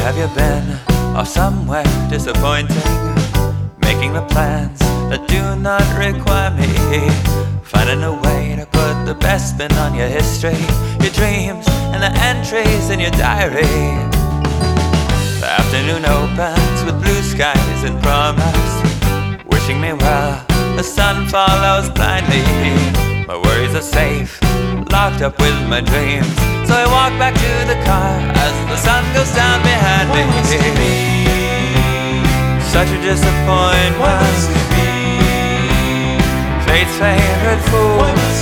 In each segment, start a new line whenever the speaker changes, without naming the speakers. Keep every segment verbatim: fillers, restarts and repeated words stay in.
have you been? Off somewhere disappointing, making the plans that do not require me, finding a way to put the best spin on your history, your dreams, and the entries in your diary. The afternoon opens with blue skies and promise, wishing me well. The sun follows blindly. My worries are safe, locked up with my dreams. So I walk back to the car as the sun goes down behind me. Such a disappointment, fate's favorite fool.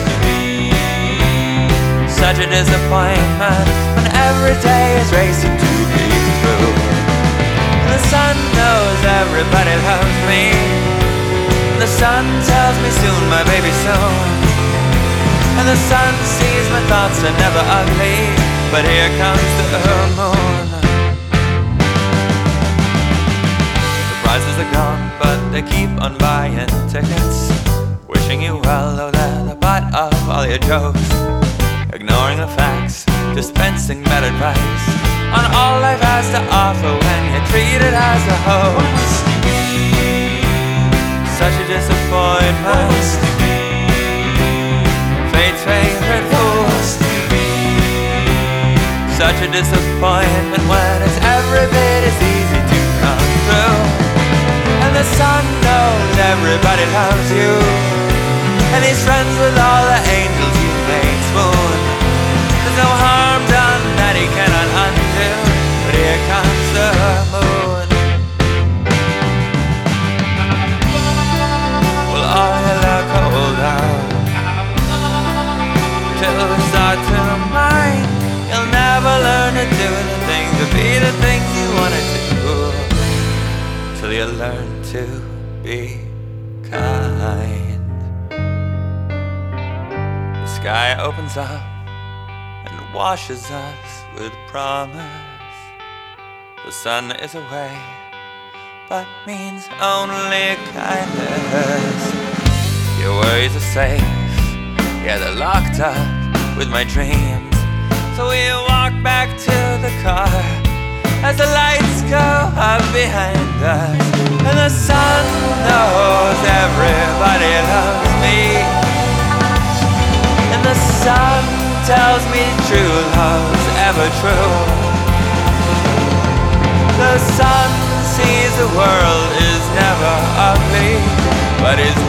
Such a disappointment when every day is racing to be through. And the sun knows everybody loves me. And the sun tells me soon, my baby, soon. And the sun sees my thoughts are never ugly, but here comes the moon. The prizes are gone, but they keep on buying tickets, wishing you well, though they're the butt of all your jokes, ignoring the facts, dispensing bad advice on all life has to offer when you're treated as a host. Such a disappointment, fate's favorite fool. Such a disappointment when it's every bit as easy to come through. And the sun knows everybody loves you, and he's friends with all the angels you made swoon. There's no harm done that he cannot undo, but here comes the moon. Well, all you look hold out till we start to mind. You'll never learn to do the things, to be the things you want to do, till you learn to be kind. The sky opens up and washes us with promise. The sun is away, but means only kindness. Your worries are safe, yeah, they're locked up with my dreams. So we walk back to the car as the lights go up behind us. And the sun knows everybody loves me, and the sun tells me true love's ever true. The sun sees the world is never ugly, but is